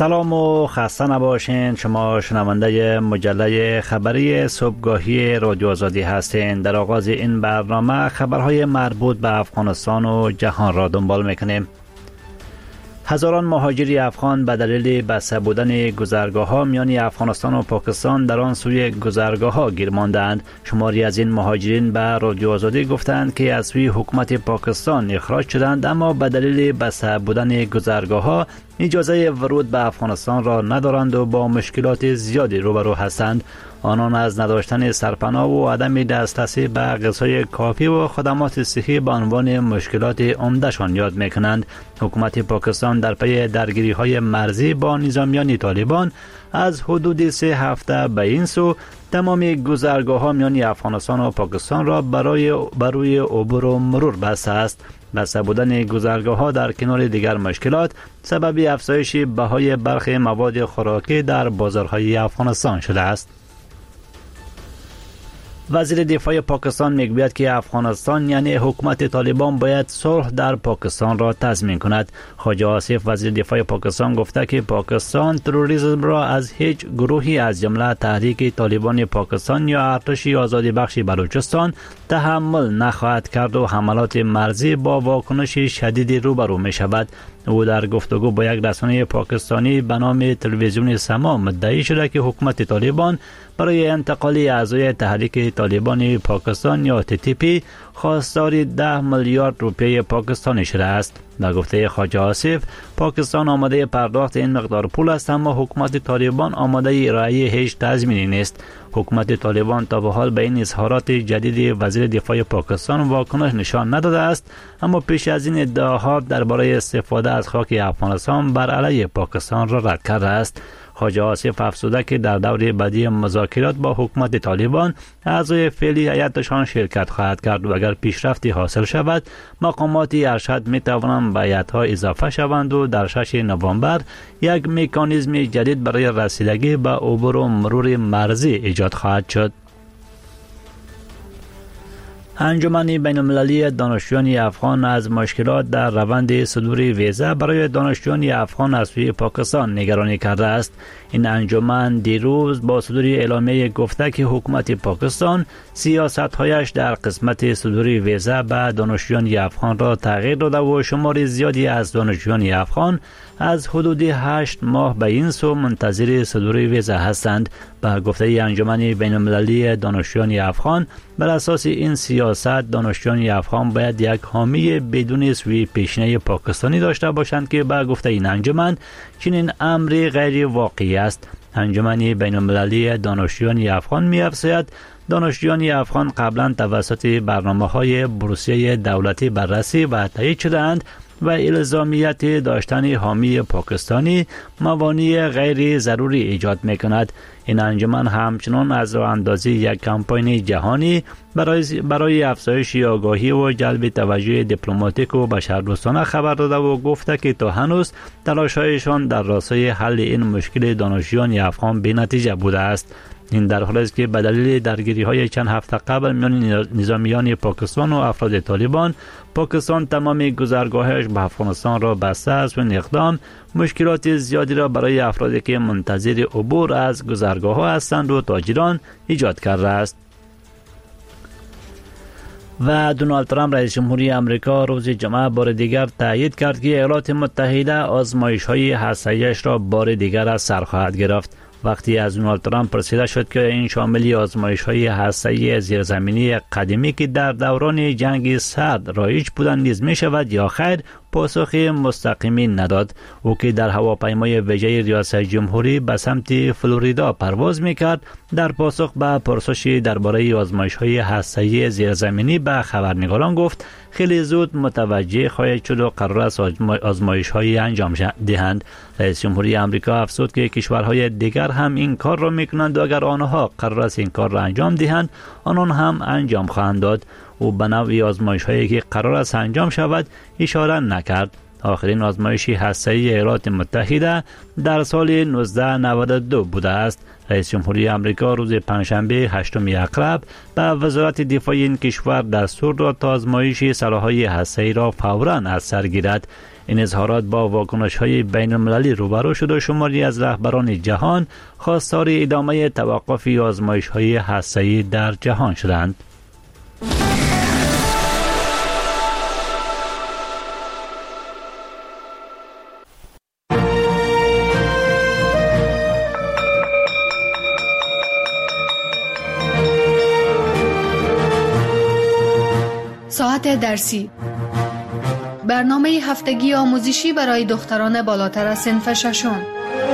سلام و خسته نباشین. شما شنونده مجله خبری صبحگاهی رادیو آزادی هستین. در آغاز این برنامه خبرهای مربوط به افغانستان و جهان را دنبال میکنیم. هزاران مهاجری افغان به دلیل بسته بودن گذرگاه‌ها میان افغانستان و پاکستان در آن سوی گذرگاه‌ها گیر ماندند. شماری از این مهاجرین به رادیو آزادی گفتند که از سوی حکومت پاکستان اخراج شدند، اما به دلیل بسته بودن گذرگاه‌ها اجازه ورود به افغانستان را ندارند و با مشکلات زیادی روبرو هستند. آنان از نداشتن سرپناه و عدم دسترسی به غذای کافی و خدمات صحی به عنوان مشکلات عمده‌شان یاد می‌کنند. حکومت پاکستان در پی درگیری‌های مرزی با نظامیان طالبان از حدود 3 هفته به این سو تمام گذرگاه‌ها میان افغانستان و پاکستان را برای عبور و مرور بسته است. بسته بودن گذرگاه‌ها در کنار دیگر مشکلات سبب افزایش بهای برخی مواد خوراکی در بازارهای افغانستان شده است. وزیر دفاع پاکستان میگوید که افغانستان یعنی حکومت طالبان باید صلح در پاکستان را تضمین کند. خواجه آصف وزیر دفاع پاکستان گفته که پاکستان تروریسم را از هیچ گروهی از جمله تحریک طالبان پاکستان یا ارتش آزادی بخش بلوچستان تحمل نخواهد کرد و حملات مرزی با واکنش شدید روبرو می شود. او در گفتگو با یک رسانه پاکستانی به نام تلویزیون سما مدعی شده که حکومت طالبان برای انتقال اعضای تحریک طالبان پاکستان یا TTP خواستار 10 میلیارد روپیه پاکستانی شده است. در گفته خواجه آصف، پاکستان آماده پرداخت این مقدار پول است، اما حکومت طالبان آماده ارائه هیچ تضمینی نیست. حکومت طالبان تا به حال به این اظهارات جدید وزیر دفاع پاکستان واکنش نشان نداده است، اما پیش از این ادعاها درباره استفاده از خاک افغانستان بر علیه پاکستان را رد کرده است. خواجه آصف افزوده که در دور بعدی مذاکرات با حکومت طالبان اعضای فعلی هیئتشان شرکت خواهد کرد و اگر پیشرفتی حاصل شود مقامات ارشد می توانند به هیئت‌ها اضافه شوند و در 6 نوامبر یک مکانیزم جدید برای رسیدگی به عبور و مرور مرزی ایجاد خواهد شد. انجمن بین‌المللی دانشجویان افغان از مشکلات در روند صدور ویزا برای دانشجویان افغان از سوی پاکستان نگرانی کرده است. این انجمن دیروز با صدور اعلامیه گفته که حکومت پاکستان سیاست‌هایش در قسمت صدور ویزا به دانشجویان افغان را تغییر داده و شمار زیادی از دانشجویان افغان از حدود 8 ماه به این سو منتظر صدور ویزا هستند. به گفته انجمن بین‌المللی دانشجویان افغان، بر اساس این سیاست دانشجویان افغان باید یک حامی بدون سوی پیشینه پاکستانی داشته باشند که به گفته این انجمن چنین امری غیر واقعی است. انجمن بین‌المللی دانشجویان افغان می‌افزاید دانشجویان افغان قبلا توسط برنامه‌های بورسیه دولتی بررسی و تایید شده‌اند و الزامیت داشتن حامی پاکستانی موانع غیر ضروری ایجاد می‌کند. این انجمن همچنان از راه اندازی یک کمپاین جهانی برای افزایش آگاهی و جلب توجه دیپلماتیک و بشردوستانه خبر داده و گفته که تا هنوز تلاش‌هایشان در راستای حل این مشکل دانشجویان افغان بی‌نتیجه بوده است. این در حالی است که به دلیل درگیری‌های چند هفته قبل میان نظامیان پاکستان و افراد طالبان، پاکستان تمام گذرگاهش به افغانستان را بسته است و این اقدام مشکلات زیادی را برای افرادی که منتظر عبور از گذرگاه‌ها هستند و تاجران ایجاد کرده است. و دونالد ترامپ رئیس جمهوری آمریکا روز جمعه بار دیگر تایید کرد که ایالات متحده آزمایش‌های هسته‌ایش را بار دیگر از سر خواهد گرفت. وقتی از دونالد ترامپ پرسیده شد که این شامل آزمایش‌های هسته‌ای زیرزمینی قدیمی که در دوران جنگ سرد رایج بودند نیز می‌شود یا خیر، پاسخ مستقیمی نداد. او که در هواپیمای ویژه ریاست جمهوری به سمت فلوریدا پرواز می‌کرد، در پاسخ به پرسشی درباره آزمایش‌های هسته‌ای زیرزمینی به خبرنگاران گفت خیلی زود متوجه خواهد شد و قرار است آزمایش‌هایی انجام دهند. رئیس جمهوری آمریکا افزود که کشورهای دیگر هم این کار را می‌کنند و اگر آنها قرار است این کار را انجام دهند، آنان هم انجام خواهند داد. او به نوع آزمایش‌هایی که قرار است انجام شود اشاره نکرد. آخرین آزمایش هسته‌ای ایالات متحده در سال 1992 بوده است. رئیس جمهوری آمریکا روز پنجشنبه 8 اکتبر به وزارت دفاع این کشور دستور داد تا آزمایش سلاح‌های هسته‌ای را فوراً از سر گیرد. این اظهارات با واکنش‌های بین‌المللی روبرو شد و شماری از رهبران جهان خواستار ادامه توقف آزمایش‌های هسته‌ای در جهان شدند. ساعت درسی، برنامه هفتگی آموزشی برای دختران بالاتر از صنف ششم.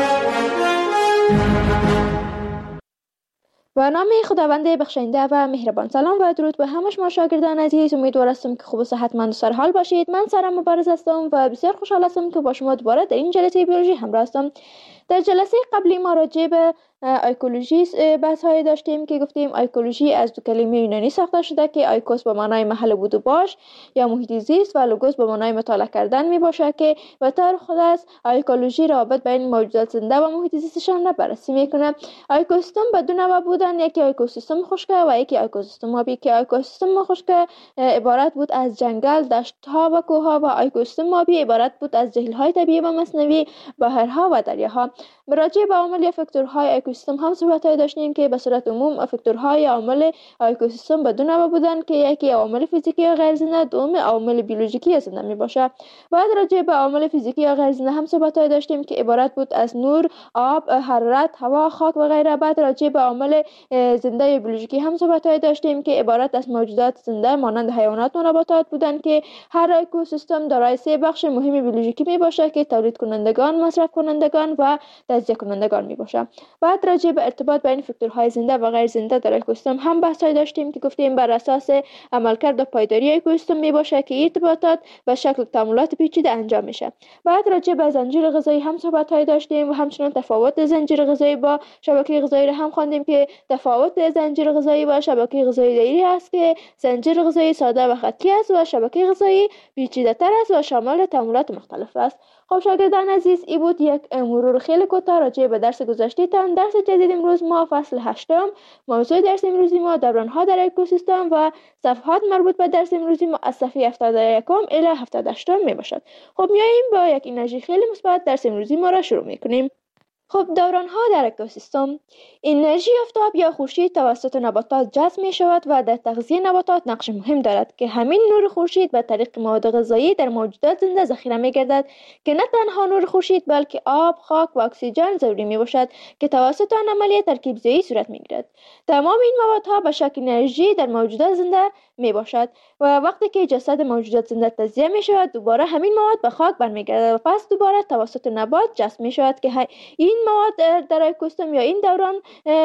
برنامه خداوند بخشنده و مهربان. سلام و درود به همه شما شاگردان عزیز. امیدوار هستم که خوب و صحتمند و سرحال باشید. من سارا مبارز هستم و بسیار خوشحال هستم که با شما دوباره در این جلسه بیولوژی همراه هستم. در جلسه قبلی ما راجع به ایکولوژی بحث های داشتیم که گفتیم ایکولوژی از دو کلمه یونانی ساخته شده که ایکوس به معنای محل بود و باش یا محیط زیست و لوگوس به معنای مطالعه کردن می باشه که به طور خود از ایکولوژی رابط بین موجودات زنده و محیط زیستشان بررسی میکنه. اکوسیستم به دو نوع بودن، یکی اکوسیستم خشک و یکی اکوسیستم آبی که اکوسیستم خشک عبارت بود از جنگل، دشت‌ها و کوه‌ها و اکوسیستم آبی عبارت بود از جهیل‌های طبیعی و مصنوعی، بحرها و دریاها. راجع به عوامل یا فاکتورهای اکوسیستم هم صحبت‌های داشتیم که به صورت عموم فاکتورهای عوامل اکوسیستم به دو نوع بودن که یکی عوامل فیزیکی یا غیر زنده، دوم عوامل بیولوژیکی یا زنده میباشه. بعد راجع به عوامل فیزیکی یا غیر زنده هم صحبت‌های داشتیم که عبارت بود از نور، آب، حرارت، هوا، خاک و غیره. بعد راجع به عوامل زنده یا بیولوژیکی هم صحبت‌های داشتیم که عبارت از موجودات زنده مانند حیوانات و نباتات بودن که هر اکوسیستم دارای سه بخش مهم بیولوژیکی میباشه که تولید کنندگان، مصرف کنندگان و تجزیه کنندگان میباشه. بعد راجع به ارتباط بین فاکتورهای زنده و غیر زنده در اکوسیستم هم بحث‌های داشتیم که گفتیم بر اساس عملکرد و پایداری اکوسیستم میباشه که ارتباطات به شکل تعاملات پیچیده انجام میشه. بعد راجع به زنجیره غذایی هم صحبت‌های داشتیم و همچنین تفاوت زنجیره غذایی با شبکه غذایی را هم خواندیم که تفاوت زنجیره غذایی با شبکه غذایی دایری است که زنجیره غذایی ساده و خطی است و شبکه غذایی پیچیده‌تر است و شامل تعاملات مختلف است. خب شاگردان عزیز، این بود یک مرور خیلی کوتاه راجع به درس گذشته‌تان. درس جدید امروز ما فصل 8، موضوع درس امروزی ما دوران‌ها در اکوسیستم و صفحات مربوط به درس امروزی ما از صفحه 71 الی 78 میباشد. خب میاییم با یک انرژی خیلی مثبت درس امروزی ما را شروع میکنیم. خب دوران‌ها در اکوسیستم. انرژی آفتاب یا خورشید توسط نباتات جذب می شود و در تغذیه نباتات نقش مهم دارد که همین نور خورشید به طریق مواد غذایی در موجودات زنده ذخیره می گردد که نه تنها نور خورشید بلکه آب، خاک و اکسیژن ضروری می باشد که توسط آن عملیه ترکیب‌زایی صورت می گیرد. تمام این موادها به شکل انرژی در موجودات زنده می باشد و وقتی که جسد موجودات زنده تجزیه می شود دوباره همین مواد به خاک برمیگردد و پس دوباره توسط نبات جذب می شود که این مواد در اکوسیستم یا این دوران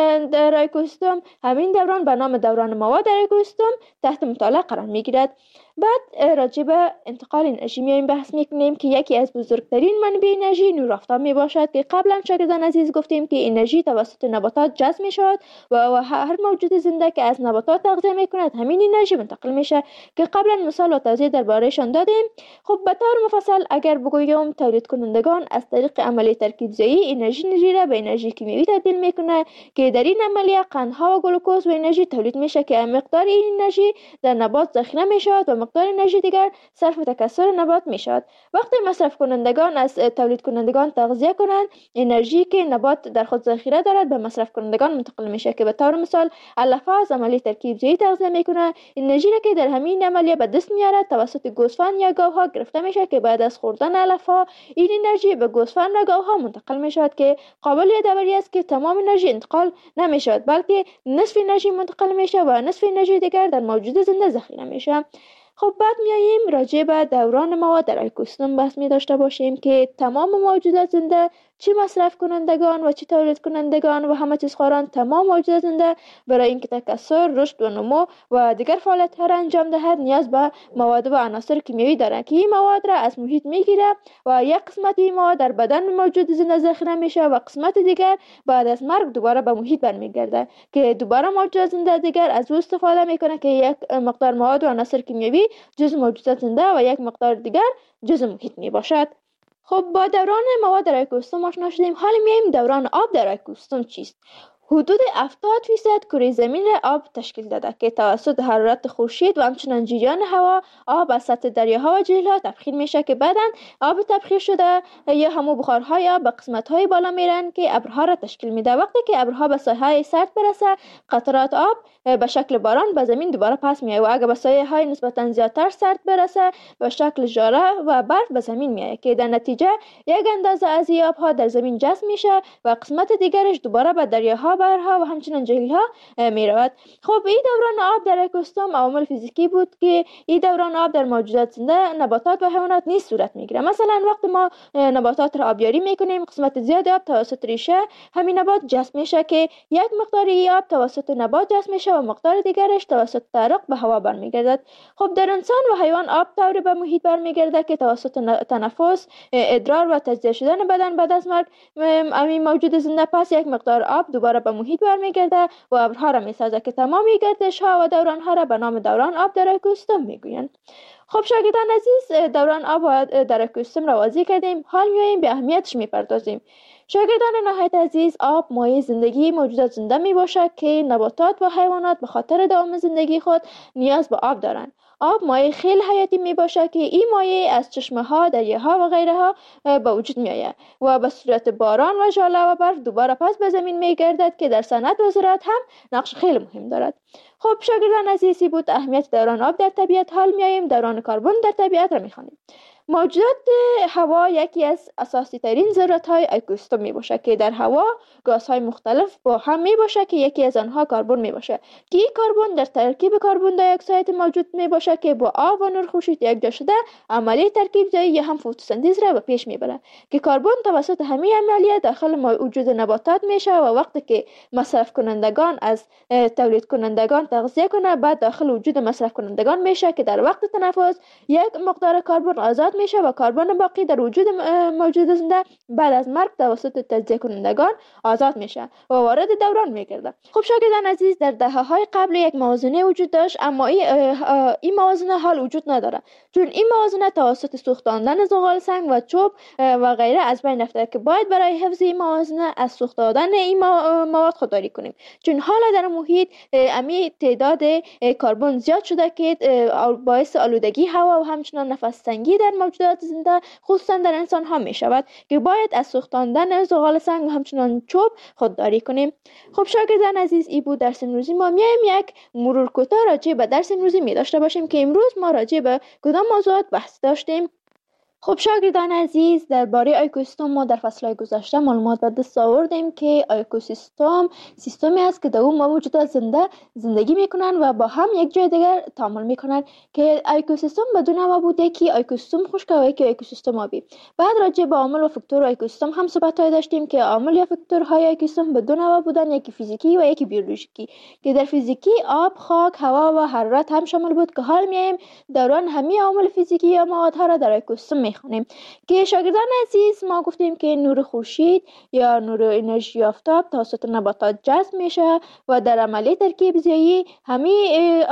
در اکوسیستم، همین دوران به نام دوران مواد در اکوسیستم تحت مطالعه قرار می گیرد. بعد راجع به انتقال انرژی میایم بحث میکنیم که یکی از بزرگترین منابع انرژی نور آفتاب می باشد که قبلا شاگردان عزیز گفتیم که انرژی توسط نباتات جذب می شود و هر موجود زنده که از نباتات تغذیه می کند همین انرژی منتقل میشه که قبلا مثال و توضیح دربارهشان دادیم. خب به طور مفصل اگر بگویم تولید کنندگان از طریق عملیه ترکیب‌زایی انرژی را به انرژی کیمیایی تبدیل میکنه که در این عملیه قندها و گلوکوز و انرژی تولید میشه که مقدار این انرژی در نبات ذخیره میشود و مقدار انرژی دیگر صرف تکثر نبات می شود. وقتی مصرف کنندگان از تولید کنندگان تغذیه کنند، انرژی که نبات در خود ذخیره دارد به مصرف کنندگان منتقل میشه که به طور مثال علف‌ها از عملیه ترکیب‌زایی تغذیه میکنه، انرژی را که در همین عملیه به دست میارد توسط گوسفند یا گاوها گرفته میشه که بعد از خوردن علف‌ها این انرژی به گوسفند و گاوها منتقل میشود که قابل یادآوری است که تمام انرژی انتقال نمیشود بلکه نصف انرژی منتقل میشه و نصف انرژی دیگر در موجود زنده ذخیره میشه. خب بعد میاییم راجع به دوران مواد در اکوسیستم بحث می داشته باشیم که تمام موجودات زنده چه مصرف کنندگان و چه تولید کنندگان و همه چیز خواران تمام موجودات زنده برای اینکه تکثر، رشد و نمو و دیگر فعالیت‌ها را انجام دهد نیاز به مواد و عناصر کیمیایی دارند که این مواد را از محیط میگیره و یک قسمت این مواد در بدن موجود زنده ذخیره میشه و قسمت دیگر بعد از مرگ دوباره به محیط برمیگرده که دوباره موجودات زنده دیگر از او استفاده میکنه که یک مقدار مواد و عناصر کیمیایی جزء موجودات زنده و یک مقدار دیگر جزء محیط می باشد. خب با دوران مواد در اکوسیستم آشنا شدیم. حالا میایم دوران آب در اکوسیستم چیست؟ حدود 70% کره زمین را آب تشکیل داده که توسط حرارت خورشید و همچنین جریان هوا آب از سطح دریاها و جهیل‌ها تبخیر میشه که بعداً آب تبخیر شده یا همو بخارهای آب به قسمت‌های بالا میرن که ابرها را تشکیل میده. وقتی که ابرها به ساحه‌های سرد برسه، قطرات آب به شکل باران به زمین دوباره پس میاد و اگر به ساحه‌های نسبتاً زیادتر سرد برسه به شکل ژاره و برف به زمین میاد که در نتیجه یک اندازه از این آبها در زمین جذب میشه و قسمت دیگرش دوباره به دریاها، بحرها و همچنین جهیل‌ها میرود. خب این دوران آب در اکوسیستم عوامل فیزیکی بود که این دوران آب در موجودات زنده، نباتات و حیوانات نیز صورت میگیره. مثلا وقتی ما نباتات را آبیاری میکنیم، قسمت زیاد آب توسط ریشه همین نبات جذب میشه که یک مقدار آب توسط نبات جذب میشه و مقدار دیگرش توسط تعرق به هوا برمیگردد. خب در انسان و حیوان آب طوری به محیط برمیگرده که توسط تنفس، ادرار و تجزیه شدن بدن بعد از مرگ همین موجود زنده پس یک مقدار آب دوباره به محیط برمیگرده و ابرها را میسازه که تمام گردش ها و دوران ها را به نام دوران آب در اکوسیستم میگویند. خب شاگردان عزیز، دوران آب در اکوسیستم را واضح کردیم، حال میایم به اهمیتش میپردازیم. شاگردان نهایت عزیز، آب مایه زندگی موجودات زنده می باشد که نباتات و حیوانات به خاطر دوام زندگی خود نیاز به آب دارند. آب مایه خیلی حیاتی می باشد که این مایه از چشمه ها، دریاها و غیره ها به وجود می آید و به صورت باران و ژاله و برف دوباره پس به زمین می گردد که در صنعت و زراعت هم نقش خیلی مهم دارد. خب شاگردان عزیزی بود اهمیت دوران آب در طبیعت. حال می آییم دوران کربن در طبیعت را می خوانیم. موجودات هوا یکی از اساسی ترین ذرات های اکوسیستم می باشد که در هوا گازهای مختلف با هم می باشد که یکی از آنها کربن می باشد که این کربن در ترکیب کربن دی اکساید موجود می باشد که با آب و نور خورشید یکجا شده عملیه ترکیب زایی یا هم فتوسنتز را به پیش می برد که کربن توسط همین عملیه داخل وجود نباتات میشه و وقتی که مصرف کنندگان از تولید کنندگان تغذیه کنه بعد داخل وجود مصرف کنندگان میشه که در وقت تنفس یک مقدار کربن آزاد میشه و کربن باقی در وجود موجود زنده بعد از مرگ توسط تجزیه کنندگان آزاد میشه و وارد دوران میگرده. خب شاگردان عزیز، در دهه‌های قبل یک موازنه وجود داشت، اما این موازنه حال وجود نداره، چون این موازنه توسط سوختاندن زغال سنگ و چوب و غیره از بین رفته که باید برای حفظ این موازنه از سوختاندن این مواد خودداری کنیم، چون حالا در محیط امی تعداد کربن زیاد شده که باعث آلودگی هوا و همچنان نفس تنگی در موجودات زنده خصوصا در انسان ها می شود که باید از سوختاندن زغال سنگ و همچنان چوب خودداری کنیم. خب شاگردان عزیز، ای بود درس امروزی ما. میایم یک مرور کوتاه راجع به درس امروزی می داشته باشیم که امروز ما راجع به کدام موضوعات بحث داشتیم. خب شاگردان عزیز، درباره اکوسیستم ما در فصل‌های گذشته معلومات به دست آوردیم که اکوسیستم سیستمی است که در اون موجودات زنده زندگی میکنن و با هم یک جای دیگر تعامل میکنن که اکوسیستم بدون نوع بوده که اکوسیستم خشک و یکی اکوسیستم آبی. بعد راجع به عامل و فاکتور اکوسیستم هم صحبت‌های داشتیم که عامل یا فاکتورهای اکوسیستم بدون نوع بودن، یکی فیزیکی و یکی بیولوژیکی، که در فیزیکی آب، خاک، هوا و حرارت هم شامل بود که حال میایم دوران همه عوامل فیزیکی یا موادها را در اکوسیستم خونیم. که شاگردان عزیز، ما گفتیم که نور خورشید یا نور انرژی آفتاب توسط نباتات جذب میشه و در عملیه ترکیب زایی همه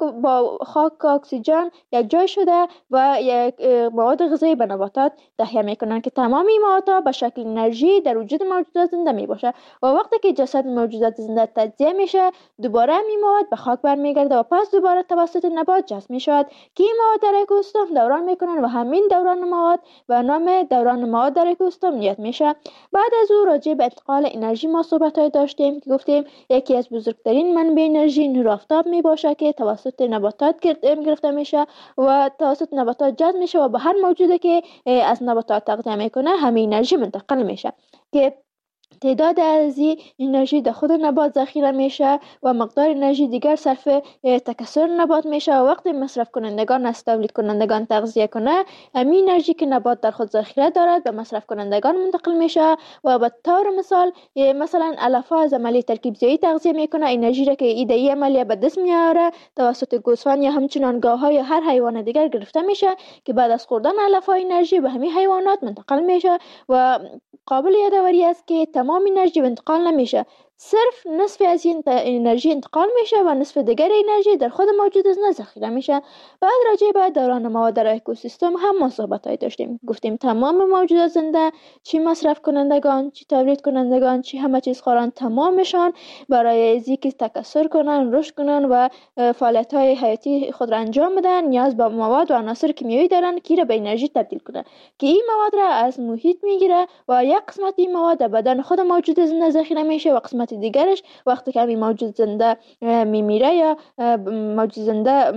خاک اکسیژن یک جای شده و یک مواد غذایی به نباتات تهیه میکنن که تمام این موادها به شکل انرژی در وجود موجودات زنده میباشه و وقتی که جسد موجودات زنده تجزیه میشه دوباره این مواد به خاک برمیگرده و پس دوباره توسط نبات جذب میشود که این مواد در اکوسیستم دوران میکنن و همین دوران مواد و نام دوران مواد در اکوسیستم نیاد میشه. بعد از او راجع به انتقال انرژی ما صحبت‌های داشتیم که گفتیم یکی از بزرگترین منبع انرژی نور آفتاب میباشه که توسط نباتات گرفته میشه و توسط نباتات جذب میشه و به هر موجودی که از نباتات تغذیه میکنه همین انرژی منتقل میشه که تعداد از این انرژی در خود نبات ذخیره میشه و مقدار انرژی دیگر صرف تکثر نبات میشه و وقتی مصرف کنندگان از تولید کنندگان تغذیه کنه همین انرژی که نبات در خود ذخیره دارد به مصرف کنندگان منتقل میشه و به طور مثلا علف از عملیه ترکیب زایی تغذیه میکنه، انرژی را که ایده عملیه به دست میاره توسط گوسفند یا همچنان گاوها یا هر حیوان دیگر گرفته میشه که بعد از خوردن علف انرژی به همین حیوانات منتقل میشه و قابل یادآوری است که تمام انرژی انتقال نمیشه، صرف نصف از این انرژی انتقال میشه و نصف دیگر انرژی در خود موجود زنده ذخیره میشه. بعد راجع به دوران مواد در اکوسیستم هم ما صحبت‌های داشتیم. گفتیم تمام موجودات زنده، چی مصرف کنندگان، چی تولید کنندگان، چی همه چیز خوران، تمامشان برای از اینکه تکثر کنن، رشد کنن و فعالیت‌های حیاتی خود را انجام بدن نیاز به مواد و عناصر کیمیایی دارن که را به انرژی تبدیل کنن، که این مواد را از محیط میگیره و یک قسمت این مواد در بدن خود موجود زنده ذخیره میشه و قسمت دیگرش وقتی که این موجود زنده میمیره یا موجود زنده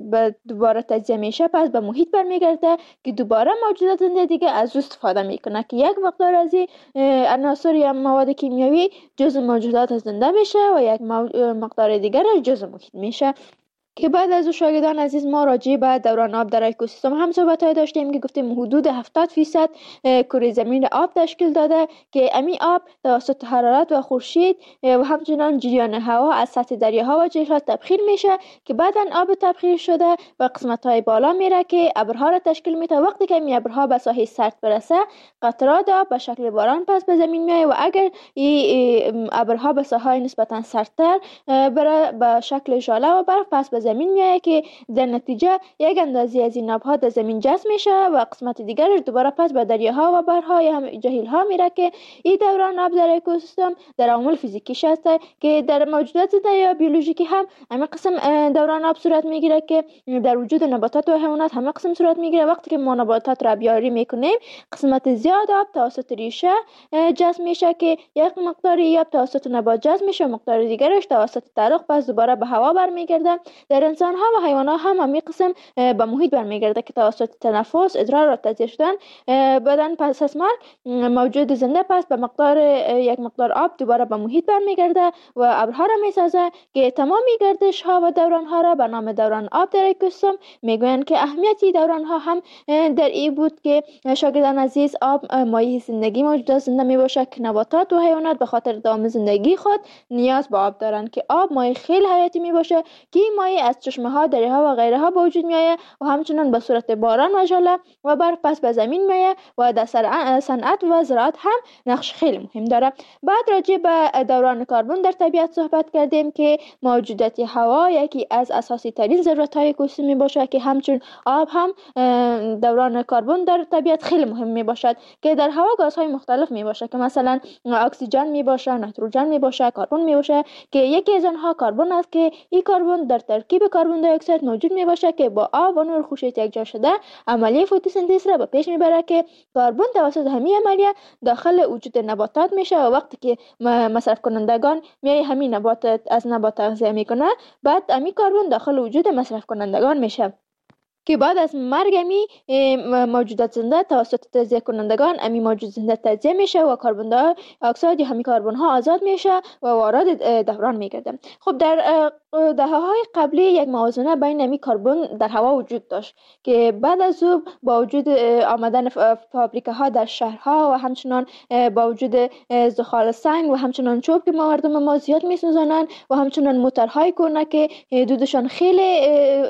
دوباره تجزیه میشه پس به محیط برمیگرده که دوباره موجودات زنده دیگه از او استفاده میکنه که یک مقدار از این عناصر یا مواد کیمیایی جزء موجودات زنده میشه و یک مقدار دیگر جزء محیط میشه. که بعد از شاگردان عزیز ما راجع به دوران آب در اکوسیستم هم صحبت‌های داشتیم که گفتیم حدود 70% کره زمین آب تشکیل داده که امی آب توسط حرارت و خورشید و همچنان جریان هوا از سطح دریاها و جهیزها تبخیر میشه که بعداً آب تبخیر شده و قسمت‌های بالا میره که ابرها را تشکیل میده. وقتی که این ابرها به ساحه سرد برسه قطرات آب به شکل باران پس به زمین میاد و اگر این ابرها به ساحه نسبتاً سردتر بره به شکل ژاله و برف پس به زمین میاد که در نتیجه یک اندازه از این آبها در زمین جذب میشه و قسمت دیگرش دوباره پس به دریاها و بحرها یا هم جهیل‌ها میره که این دوران آب در اکوسیستم در عوامل فیزیکیش هست که در موجودات زنده یا بیولوژیکی هم همین قسم دوران آب صورت میگیره که در وجود نباتات و حیوانات همین قسم صورت میگیره. وقتی که ما نباتات را بیاری میکنیم قسمت زیاد آب توسط ریشه جذب میشه که یک مقداری آب توسط نبات جذب میشه و مقدار دیگرش توسط تعرق پس دوباره به هوا برمیگرده. در انسان ها و حیوانات هم همین قسم به محیط برمیگرده که توسط تنفس، ادرار و تجزیه شدن بدن پس از مرگ موجود زنده پس به مقدار یک مقدار آب دوباره به محیط برمیگرده و ابرها را میسازه که تمامی گردش ها و دوران ها را به نام دوران آب در اکوسیستم میگویند که اهمیتی دوران ها هم در این بود که شاگردان عزیز آب مایه زندگی موجودات زنده می باشه که نباتات و حیوانات به خاطر دوام زندگی خود نیاز به آب دارند که آب مایه خیلی حیاتی می باشه که این مایه از چشمه ها، دره ها و غیره ها به وجود میآید و همچنان به صورت باران و ژاله و برف پس به زمین میآید و در صنعت و زراعت هم نقش خیلی مهم داره. بعد راجع به دوران کربن در طبیعت صحبت کردیم که موجودات هوا یکی از اساسی ترین ضرورت های اکوسیستم می باشه که همچون آب هم دوران کربن در طبیعت خیلی مهم می باشد که در هوا گازهای مختلف می باشه که مثلا اکسیژن می باشه، نایتروژن می باشه، کربن می باشه که یکی از آنها کربن است که این کربن در ترکیب کربن دی اکساید موجود می باشه که با آب و نور خورشید یکجا شده عملیه فتوسنتز را به پیش میبره که کربن توسط همین عملیه داخل وجود نباتات میشه و وقتی که مصرف کنندگان میای همین نباتات از نبات تغذیه میکنه بعد همین کربن داخل وجود مصرف کنندگان میشه که بعد از مرگ امی موجودات زنده توسط تجزیه کنندگان امی موجود زنده تجزیه میشه و کربن دی اکساید یا همین کربن ها آزاد میشه و وارد دوران میگرده. خب در دهه‌های قبلی یک موازنه بین امی کربن در هوا وجود داشت که بعد از او با وجود آمدن فابریکه ها در شهرها و همچنان با وجود زغال سنگ و همچنان چوب که مردم ما زیاد میسوزانند و همچنان موتورهای کهنه که دودشان خیلی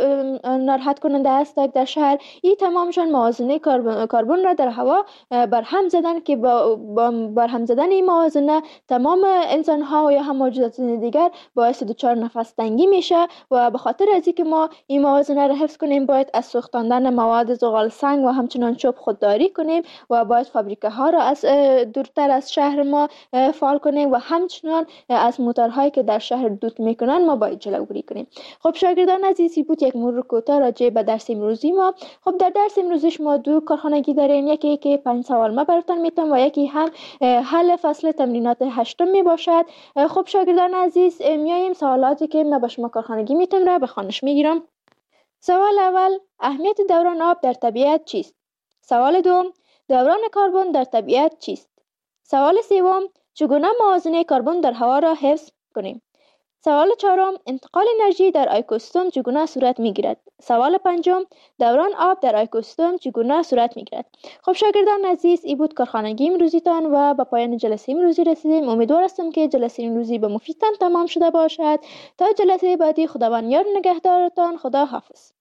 ناراحت کننده است در شهر، این تمامشان موازنه کربن را در هوا برهم زدن که با برهم زدن این موازنه تمام انسان ها یا هم موجودات دیگر باعث دچار نفس تنگی میشه و به خاطر از اینکه ما این موازنه را حفظ کنیم باید از سوختاندن مواد زغال سنگ و همچنان چوب خودداری کنیم و باید فابریکه ها را از دورتر از شهر ما فعال کنیم و همچنان از موتورهایی که در شهر دود میکنن ما باید جلوگیری کنیم. خب شاگردان عزیزی بود یک مرور کوتاه راجع به درس امروزی ما. خب در درس امروزیش ما دو کارخانگی داریم، یکی که 5 سوال ما براتون میتونم و یکی هم حل فصل تمرینات 8 می باشد. خب شاگردان عزیز میایم سوالاتی که ما به شما کارخانگی میتونم را به خوانش میگیرم. سوال اول، اهمیت دوران آب در طبیعت چیست؟ سوال دوم، دوران کربن در طبیعت چیست؟ سوال سوم، چگونه موازنه کربن در هوا را حفظ کنیم؟ سوال چهارم، انتقال انرژی در اکوسیستم چگونه صورت میگیرد؟ سوال پنجم، دوران آب در اکوسیستم چگونه صورت میگیرد؟ خب شاگردان عزیز، این بود کارخانگی امروزیتان و به پایان جلسه امروزی رسیدیم. امیدوار هستم که جلسه امروزی به مفیدتان تمام شده باشد. تا جلسه بعدی خداوند یار نگهدارتان. خدا حافظ.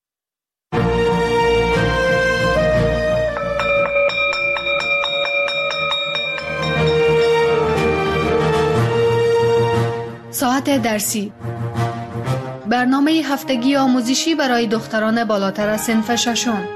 ساعت درسی برنامه هفتگی آموزشی برای دختران بالاتر از صنف ششم.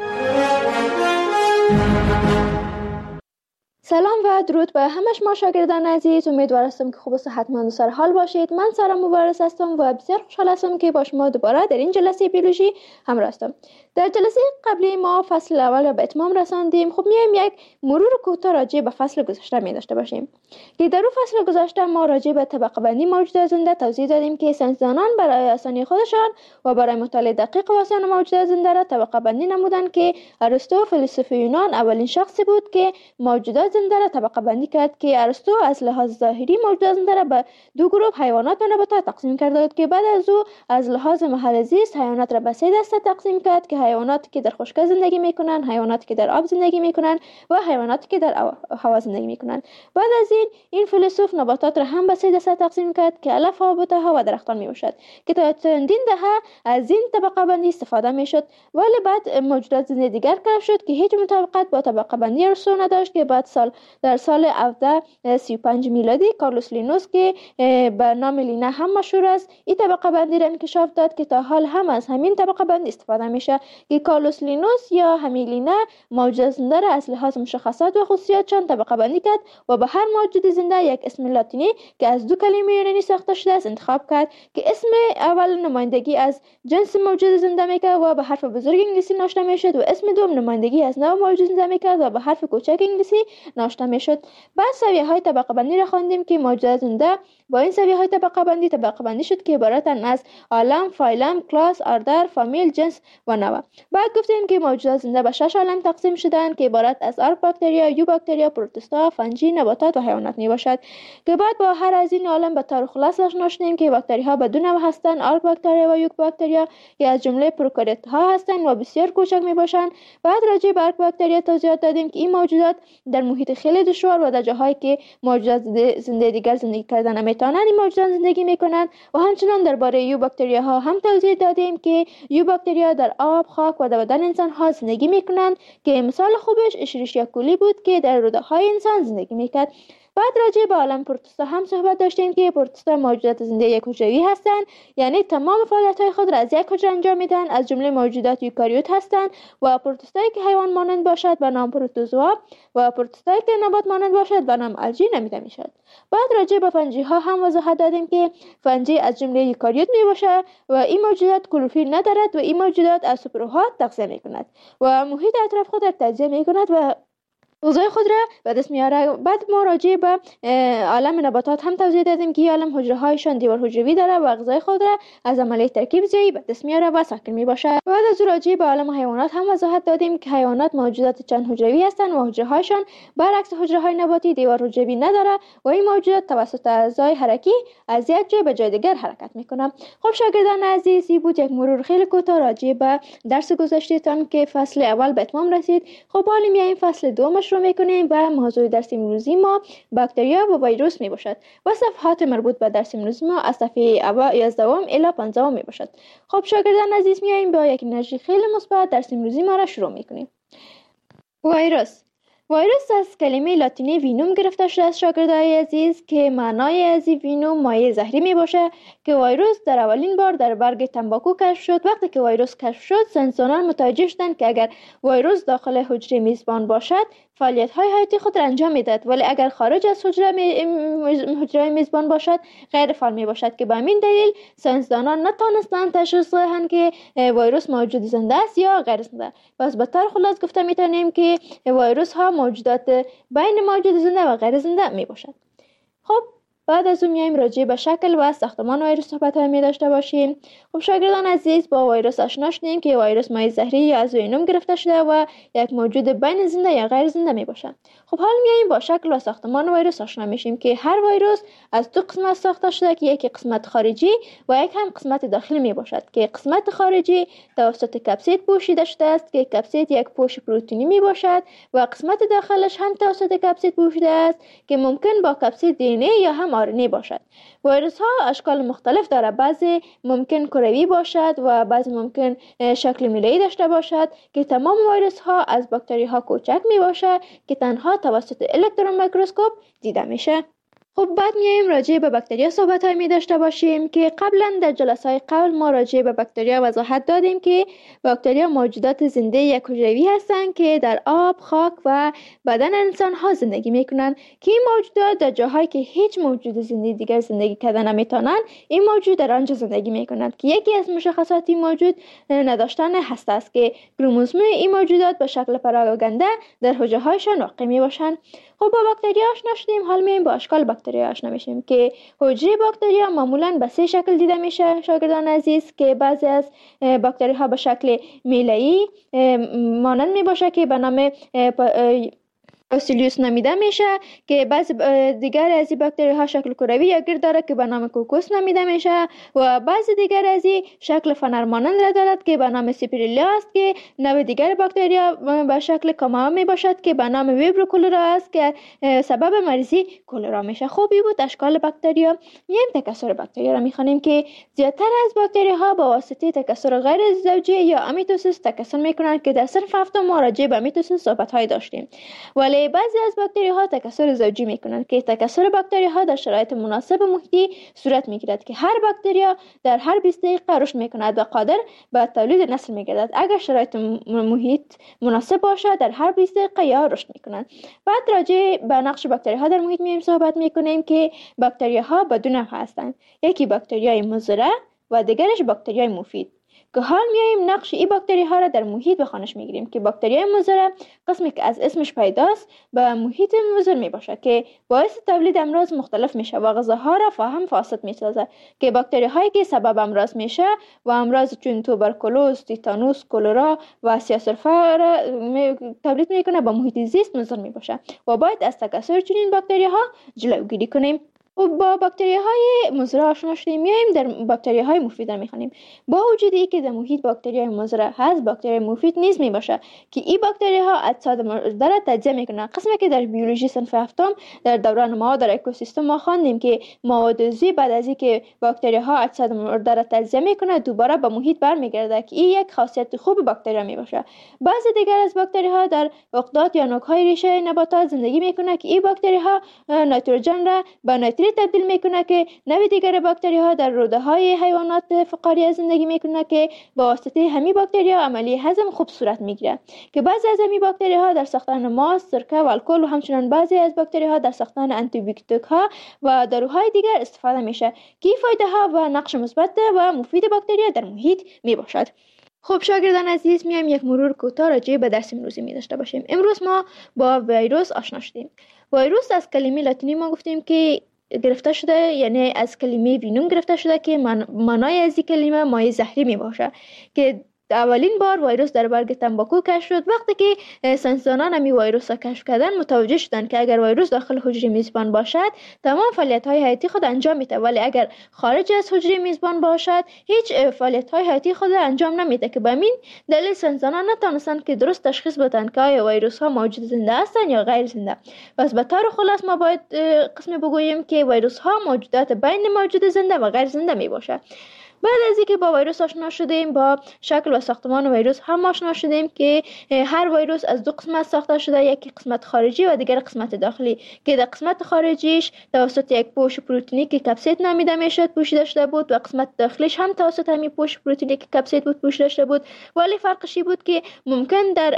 سلام و درود به همه شما شاگردان عزیز. امیدوار هستم که خوب و صحتمند و سر حال باشید. من سارا مبارز هستم و بسیار خوشحال هستم که با شما دوباره در این جلسه بیولوژی همراه هستم. در جلسه قبلی ما فصل اول را به اتمام رساندیم. خب میایم یک مرور کوتاه راجع به فصل گذشته می داشته باشیم که در اون فصل گذشته ما راجع به طبقه بندی موجودات زنده توضیح دادیم که ساینسدانان برای آسانی خودشان و برای مطالعه دقیق و آسان موجودات زنده را طبقه بندی نمودند که ارسطو فیلسوف یونان اولین شخصی بود که موجودات زنده را طبقه بندی کرد که ارسطو از لحاظ ظاهری موجودات زنده را به دو گروه حیوانات و نباتات تقسیم کرده بود که بعد از او از لحاظ محل زیست حیوانات را به سه دسته تقسیم کرد که حیواناتی که در خشکی زندگی میکنند، حیواناتی که در آب زندگی میکنند و حیواناتی که در هوا زندگی میکنند. بعد از این فیلسوف نباتات را هم به سه دسته تقسیم کرد که علف ها، بوته ها و درختان میباشد که تا چندین دهه از این طبقه بندی استفاده میشد، ولی بعد موجودات زنده دیگر کشف شد که هیچ مطابقت با طبقه بندی ارسطو نداشت که بعد در سال 1735 میلادی کارلوس لینوس که به نام لینا هم مشهور است این طبقه بندی را انکشاف داد که تا حال هم از همین طبقه بندی استفاده میشه که کارلوس لینوس یا همین لینا موجودات زنده را از لحاظ مشخصات و خصوصیاتشان طبقه بندی کرد و به هر موجود زنده یک اسم لاتینی که از دو کلمه یونانی ساخته شده است انتخاب کرد که اسم اول نمایندگی از جنس موجود زنده میکرد و به حرف بزرگ انگلیسی نوشته میشد و اسم دوم نمایندگی از نوع موجود زنده میکرد و به حرف کوچک انگلیسی نوشته میشد. بعد سویه‌های طبقه بندی را خواندیم که موجودات زنده با این سویه‌های طبقه بندی شد که عبارتند از عالم، فایلم، کلاس، اردر، فامیل، جنس و نوع. بعد گفتیم که موجودات زنده به 6 عالم تقسیم شدند که عبارت از آرک باکتریا، یو باکتریا، پروتوستا، فنجی، نباتات و حیوانات میباشد که بعد با هر از این عالم به طور خلاصه آشنا شدیم که باکتری ها به دو نوع هستند، آرک باکتریا و یو باکتریا که از جمله پروکاریوت ها هستند و بسیار کوچک میباشند. بعد راجع به آرک باکتریا توضیحات دادیم که این موجودات در محیط خیلی دشوار و در جاهایی که موجودات زنده دیگر زندگی کردن نمیتونند این موجودات زندگی میکنند و همچنین درباره یو باکتریا ها هم توضیح دادیم که یو باکتریا در آب، خاک و در بدن انسان ها زندگی میکنند که مثال خوبش اشریشیا کولی بود که در روده های انسان زندگی میکرد. بعد راجع به عالم پروتوستا هم صحبت داشتیم که پروتوستا موجودات زنده یک حجروی هستند، یعنی تمام فعالیت‌های خود را از یک حجره انجام میدن، از جمله موجودات یوکاریوت هستند و پروتوستایی که حیوان مانند باشد به نام پروتوزوا و پروتوستایی که نبات مانند باشد به نام الژی نامیده میشد. بعد راجع به فنجی ها هم وضاحت دادیم که فنجی از جمله یوکاریوت میباشد و این موجودات کلروفیل ندارد و این موجودات از سوپرها تغذیه میکند و محیط اطراف خود را تجزیه میکند و غذای خود را به دست میاره. بعد ما راجع به عالم نباتات هم توضیح دادیم که عالم حجره هایشان دیوار حجروی داره و غذای خود را از عملیه ترکیب زیایی به دست میاره و ساکن میباشه. بعد از راجع به عالم حیوانات هم وضاحت دادیم که حیوانات موجودات چند حجروی هستند و حجره هایشان برعکس حجره های نباتی دیوار حجروی نداره و این موجودات توسط اعضای حرکی از یک جای به جای دیگر حرکت میکنه. خب شاگردان عزیز، این بود یک مرور خیلی کوتاه راجع به درس گذشتهتان که فصل اول به اتمام رسید. خب حالا میایم فصل دوم شروع میکنیم و موضوع درس امروزی ما باکتریا و ویروس می باشد و صفحات مربوط به درس امروزی ما از صفحه 11 الی 15 می باشد. خب شاگردان عزیز، میایم با یک انرژی خیلی مثبت درس امروزی ما را شروع میکنیم. ویروس از کلمه لاتینی وینوم گرفته شده است شاگردای عزیز که معنای از وینوم مایع زهری می باشه که ویروس در اولین بار در برگ تنباکو کشف شد. وقتی که ویروس کشف شد ساینسدانان متوجه شدند که اگر ویروس داخل حجره میزبان باشد فعالیت‌های حیاتی خود را انجام میدهد، ولی اگر خارج از حجره میزبان باشد غیر فعال می باشد که به همین دلیل ساینسدانان نتوانستند تشخیص دهند که ویروس موجود زنده است یا غیر زنده. پس به طور خلاص گفته میتونیم که ویروس ها موجودات بین موجود زنده و غیر زنده می باشد. خب بعد از اون میایم راجع به شکل و ساختمان ویروس صحبت می داشته باشیم. خب شاگردان عزیز، با ویروس آشنا شدیم که ویروس مایع زهری یا از وینوم گرفته شده و یک موجود بین زنده یا غیر زنده می باشد. خب حالا میایم با شکل و ساختمان ویروس آشنا میشیم که هر ویروس از دو قسمت ساخته شده که یکی قسمت خارجی و یک هم قسمت داخلی می باشد که قسمت خارجی توسط کپسید پوشیده شده است که کپسید یک پوش پروتئینی می باشد و قسمت داخلش هم توسط کپسید پوشیده است که ممکن با کپسید دی ان ای یا هم آر ان ای باشد. ویروس ها اشکال مختلف داره، بعضی ممکن کروی باشد و بعضی ممکن شکل میله‌ای داشته باشد که تمام ویروس ها از باکتری ها کوچک می باشد که تنها توسط الکترون میکروسکوپ دیده میشه. خب بعد میایم راجع به باکتریا صحبت های می داشته باشیم که قبلا در جلسه های قبل ما راجع به باکتریا وضاحت دادیم که باکتریا موجودات زنده یک حجروی هستند که در آب، خاک و بدن انسان ها زندگی میکنند که این موجودات در جاهایی که هیچ موجود زنده دیگر زندگی کردن نمیتونند این موجود در آنجا زندگی میکنند که یکی از مشخصات این موجود نداشتن هسته است که کروموزوم این موجودات به شکل پراگنده در حجره هایشان واقع می باشند. خب با باکتریا آشنا شدیم، حال میایم با اشکال باکتریا آشنا میشیم که حجره باکتریا معمولا به 3 شکل دیده میشه شاگردان عزیز، که بعضی از باکتری ها به شکل میله‌ای مانند می باشه که به نام باسیلیوس نامیده میشه، که بعضی دیگر از این باکتری ها شکل کروی یا گرد داره که به نام کوکوس نامیده میشه و بعضی دیگر از این شکل فنر مانند را دارد که به نام سیپریلا است، که نوع دیگر باکتریا به شکل کاما می باشد که به نام ویبرو کولرا است که سبب مریضی کولرا میشه. خوبی بود اشکال باکتریا. میایم تکثر باکتریا را میخوانیم که زیادتر از باکتری ها با واسطه تکثر غیر زوجی یا امیتوسیس تکثر میکنند که در صنف هفتم ما راجع به امیتوسیس صحبت های داشتیم، ولی بعضی از باکتری ها تکثر زوجی میکنند که تکثر باکتری ها در شرایط مناسب محیطی صورت میگیرد که هر باکتریا در هر 20 دقیقه رشد میکند و قادر به تولید نسل میگردد. اگر شرایط محیط مناسب باشد در هر 20 دقیقه یا رشد میکنند. بعد راجع به نقش باکتری ها در محیط میایم صحبت میکنیم که باکتری ها به 2 نوع هستند، یکی باکتریای مضر و دیگرش باکتریای مفید، که حال میایم نقش این باکتری ها را در محیط به خوانش میگیریم که باکتریای مضر قسمی که از اسمش پیداست به محیط مضر می باشه که باعث تولید امراض مختلف میشه و غذاها را فاهم فاسد میسازه، که باکتری هایی که سبب امراض میشه و امراض چون توبرکولوز، تیتانوس، کولرا و سیاه‌سرفه را تولید میکنه به محیط زیست مضر می باشه و باید از تکثر چنین باکتری ها جلوگیری کنیم. و با باکتری های مضر آشنا شدیم، میایم در باکتری های مفید را میخوانیم. با وجود اینکه در محیط باکتری های مضر هست، باکتری مفید نیز می باشه که این باکتری ها اجساد مرده را تجزیه میکنن، قسمی که در بیولوژی صنف هفتم در دوران ما در اکوسیستم ما خواندیم که مواد عضوی بعد از اینکه باکتری ها اجساد مرده را تجزیه میکنه دوباره به محیط برمیگرده که این یک خاصیت خوب باکتری می باشه. بعضی دیگر از باکتری ها در عقدات یا نوک های ریشه نباتات زندگی میکنه که این باکتری ها نیتروژن را به تبدیل میکنه که نوع دیگر باکتری ها در روده های حیوانات فقاریه زندگی میکنه که با واسطه همین باکتری ها عملی هضم خوب صورت میگیره، که بعضی از همین باکتری ها در ساختن ماست، سرکه و الکل و همچنین بعضی از باکتری ها در ساختن آنتی بیوتیک ها و داروهای دیگر استفاده میشه که فایده ها و نقش مثبت و مفید باکتری در محیط میباشد. خب شاگردان عزیز، میایم یک مرور کوتاه راجع به درس امروزی می داشته باشیم. امروز ما با ویروس آشنا شدیم. ویروس از کلمه لاتینی ما گفتیم که گرفته شده، یعنی از کلمه وینوم گرفته شده که معنای از این کلمه مایع زهری می باشه، که اولین بار ویروس در برگ تنباکو کشف شد. وقتی که ساینسدانان این ویروس را کشف کردن متوجه شدند که اگر ویروس داخل حجره میزبان باشد تمام فعالیت‌های حیاتی خود انجام میده، ولی اگر خارج از حجره میزبان باشد هیچ فعالیت‌های حیاتی خود انجام نمیده، که به همین دلیل ساینسدانان نتونستند که درست تشخیص بدن که آیا ویروس‌ها موجود زنده هستند یا غیر زنده. پس به طور خلاص ما باید قسمی بگوییم که ویروس‌ها موجودات بین موجود زنده و غیر زنده میباشد. بعد از اینکه با ویروس آشنا شدیم، با شکل و ساختمان ویروس هم آشنا شدیم که هر ویروس از 2 قسمت ساخته شده، یکی قسمت خارجی و دیگر قسمت داخلی، که در قسمت خارجیش توسط یک پوش پروتئینی که کپسید نامیده میشد پوشیده شده بود و قسمت داخلیش هم توسط همین پوش پروتئینی که کپسید بود پوشیده شده بود، ولی فرقش بود که ممکن در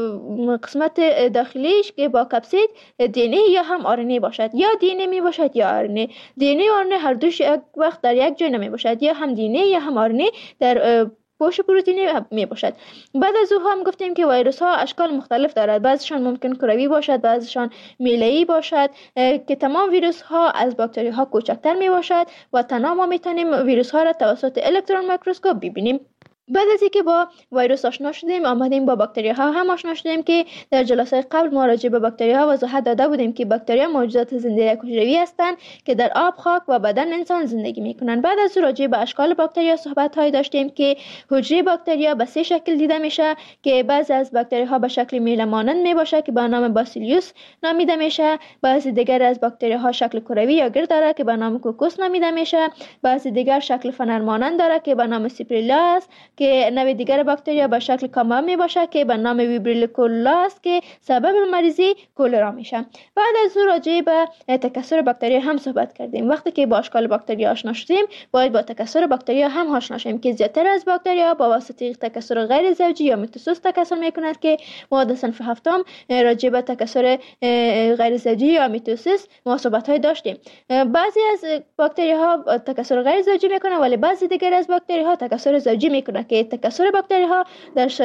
قسمت داخلیش که با کپسید دی ان ای یا هم آر ان ای باشد، یا دی ان ای می باشد یا آر ان ای. دی ان ای و آر ان ای هر دوش یک وقت در یک جای نمی باشد، یا هم دی یا هم آر ان ای در پوش پروتئینی می باشد. بعد از او هم گفتیم که ویروس ها اشکال مختلف دارد، بعضیشان ممکن کروی باشد، بعضیشان میله‌ای باشد، که تمام ویروس ها از باکتری ها کوچکتر می باشد و تنها ما میتونیم ویروس ها را توسط الکترون میکروسکوپ ببینیم. بعد از اینکه با ویروس آشنا شدیم، آمدیم با باکتری ها هم آشنا شدیم که در جلسه قبل ما راجع به باکتری ها وضاحت داده بودیم که باکتری ها موجودات زنده حجروی هستند که در آب، خاک و بدن انسان زندگی میکنند. بعد از راجع به اشکال باکتری ها صحبت های داشتیم که حجره باکتری ها به 3 شکل دیده میشه، که بعضی از باکتری ها به شکل میله مانند می باشه که به نام باسیلیوس نامیده میشه، بعضی دیگر از باکتری ها شکل کروی یا گرد داره که به نام کوکوس نامیده میشه، بعضی دیگر شکل فنر مانند داره که به نام سیپریلا است که نوع دیگر باکتریا به شکل کامم می باشه که به نام ویبریل کولera است که سبب مریضی کولرا میشه. بعد از او راجع به تکثر باکتریا هم صحبت کردیم. وقتی که با اشکال باکتریا آشنا شدیم باید با تکثر باکتریا هم آشنا شیم که زیادتر از باکتریا با واسطه تکثر غیر زوجی یا میتوسیس تکثر میکنند که ما در صنف هفتم راجع به تکثر غیر زوجی یا میتوسیس ما صحبت های داشتیم. بعضی از باکتری ها تکثر غیر زوجی میکنه ولی بعضی دیگر از باکتری ها تکثر زوجی میکنه که تکثر باکتری ها در